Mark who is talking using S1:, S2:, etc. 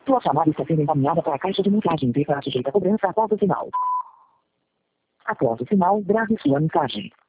S1: Sua chamada está sendo encaminhada para a caixa de mensagem e para sujeita a cobrança após o sinal. Após o sinal, grave sua mensagem.